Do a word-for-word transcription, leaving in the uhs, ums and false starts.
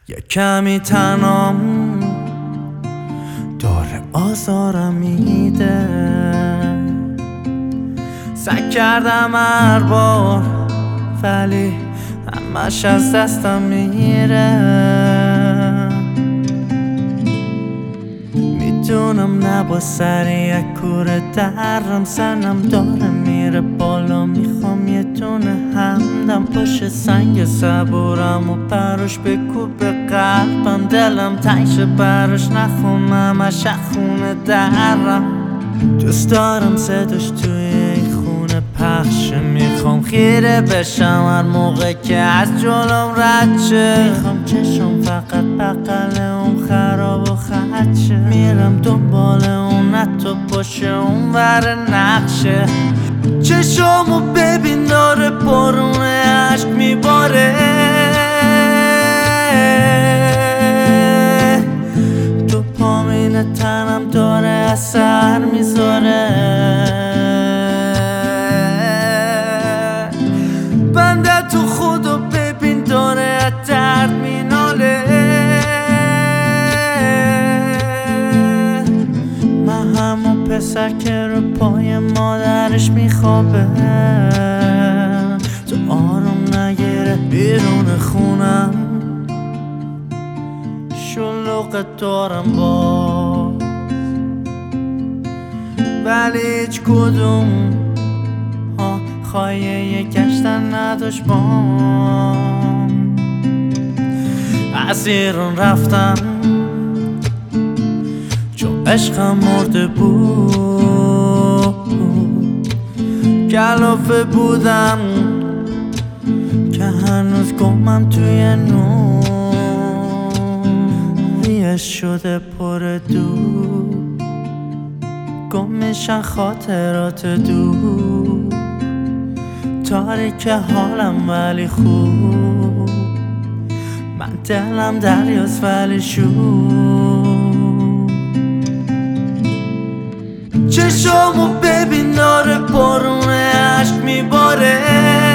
یه کمی تنام داره آزارم میده، سعی کردم هر بار ولی همش از دستم میره. میدونم نبا سری یک کوره درم سنم داره میره بالا، میخوام یه دونه همدم پشت سنگ صبورم و براش بکوب قلبم، دلم تنگشه براش نخوام همش خونه درم. دوست دارم صداش توی این خونه پخشه، میخوام خیره بشم هر موقع که از جلوم رد شه. میخوام چشم فقط بغل اون خراب و خدشه، میرم دنبال اون حتی پشت اون ور نقشه. چشمو ببین داره بارون عشق میباره، دوپامین تنم داره اثر میذاره. بنده تو خودو ببین داره درد میناله. من همون پسر که رو پای مادرش میخوابه، تو آروم نگیره بیرون خونم، شلوغت دارم با ولی هیچ کدوم ها خواهیه گشتن نداشت بام. از ایران رفتم چون عشقم مرده بود، کلافه بودم که هنوز گمم توی نور، ریش شده پر دور، گم میشن خاطرات دور، تاریک حالم ولی خوب، من دلم دریاست ولی شور. چشمو ببین داره بارون عشق میباره،